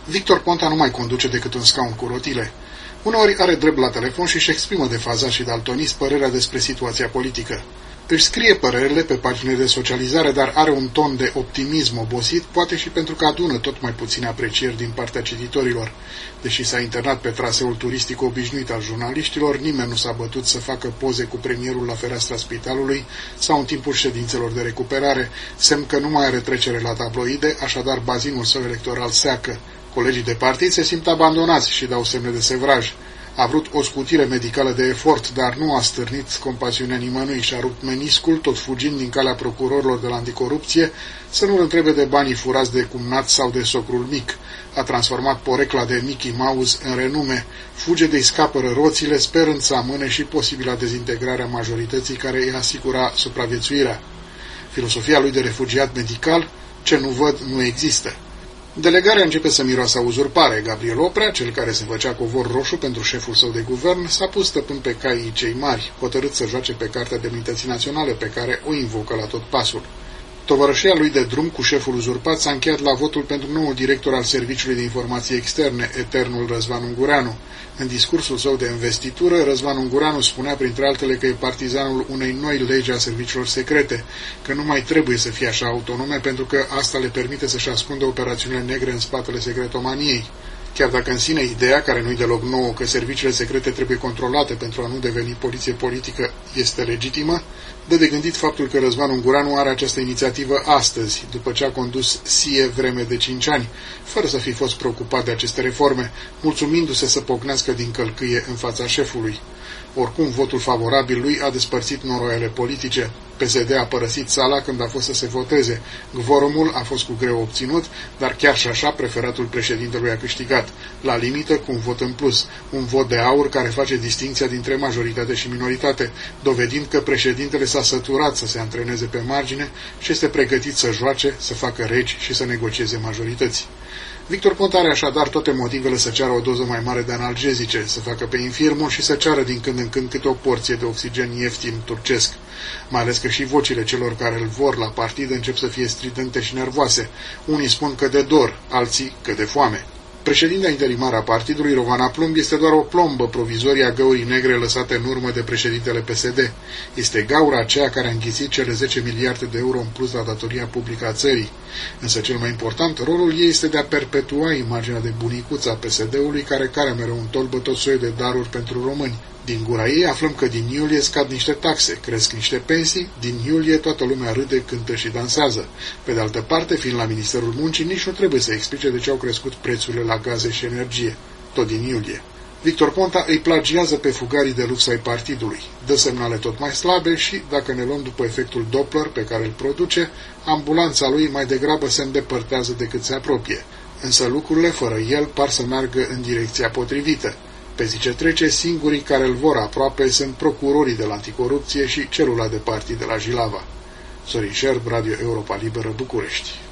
Victor Ponta nu mai conduce decât un scaun cu rotile. Uneori are drept la telefon și își exprimă defazat și daltonist părerea despre situația politică. Își scrie părerile pe paginile de socializare, dar are un ton de optimism obosit, poate și pentru că adună tot mai puține aprecieri din partea cititorilor. Deși s-a internat pe traseul turistic obișnuit al jurnaliștilor, nimeni nu s-a bătut să facă poze cu premierul la fereastra spitalului sau în timpul ședințelor de recuperare, semn că nu mai are trecere la tabloide, așadar bazinul său electoral seacă. Colegii de partid se simt abandonați și dau semne de sevraj. A vrut o scutire medicală de efort, dar nu a stârnit compasiunea nimănui și a rupt meniscul, tot fugind din calea procurorilor de la anticorupție, să nu-l întrebe de banii furați de cumnat sau de socrul mic. A transformat porecla de Mickey Mouse în renume, fuge de-i scapără roțile, sperând să amâne și posibila dezintegrarea majorității care îi asigura supraviețuirea. Filosofia lui de refugiat medical, ce nu văd, nu există. Delegarea începe să miroasă uzurpare. Gabriel Oprea, cel care se făcea covor roșu pentru șeful său de guvern, s-a pus stăpân pe caii cei mari, hotărât să joace pe Cartea Demnității Naționale, pe care o invocă la tot pasul. Tovărășia lui de drum cu șeful uzurpat s-a încheiat la votul pentru noul director al Serviciului de Informații Externe, eternul Răzvan Ungureanu. În discursul său de investitură, Răzvan Ungureanu spunea printre altele că e partizanul unei noi legi a serviciilor secrete, că nu mai trebuie să fie așa autonome pentru că asta le permite să-și ascundă operațiunile negre în spatele secretomaniei. Chiar dacă în sine ideea, care nu-i deloc nouă, că serviciile secrete trebuie controlate pentru a nu deveni poliție politică, este legitimă, dă de gândit faptul că Răzvan Ungureanu are această inițiativă astăzi, după ce a condus SIE vreme de 5 ani, fără să fi fost preocupat de aceste reforme, mulțumindu-se să pocnească din călcâie în fața șefului. Oricum, votul favorabil lui a despărțit noroaiele politice. PSD a părăsit sala când a fost să se voteze. Gvorumul a fost cu greu obținut, dar chiar și așa preferatul președintelui a câștigat, la limită cu un vot în plus, un vot de aur care face distinția dintre majoritate și minoritate, dovedind că președintele s-a săturat să se antreneze pe margine și este pregătit să joace, să facă regi și să negocieze majorități. Victor Ponta are așadar toate motivele să ceară o doză mai mare de analgezice, să facă pe infirmul și să ceară din când în când câte o porție de oxigen ieftin turcesc. Mai ales că și vocile celor care îl vor la partid încep să fie stridente și nervoase. Unii spun că de dor, alții că de foame. Președintea interimară a partidului, Rovana Plumb, este doar o plombă provizorie a găurii negre lăsate în urmă de președintele PSD. Este gaura aceea care a înghițit cele 10 miliarde de euro în plus la datoria publică a țării. Însă cel mai important, rolul ei este de a perpetua imaginea de bunicuță a PSD-ului care mereu în tolbă tot soiul de daruri pentru români. Din gura ei aflăm că din iulie scad niște taxe, cresc niște pensii, din iulie toată lumea râde, cântă și dansează. Pe de altă parte, fiind la Ministerul Muncii, nici nu trebuie să explice de ce au crescut prețurile la gaze și energie. Tot din iulie. Victor Ponta îi plagiază pe fugarii de lux ai partidului, dă semnale tot mai slabe și, dacă ne luăm după efectul Doppler pe care îl produce, ambulanța lui mai degrabă se îndepărtează decât se apropie. Însă lucrurile fără el par să meargă în direcția potrivită. Pe zi ce trece, singurii care îl vor aproape sunt procurorii de la anticorupție și celula de partid de la Jilava. Sorin Șerb, Radio Europa Liberă, București.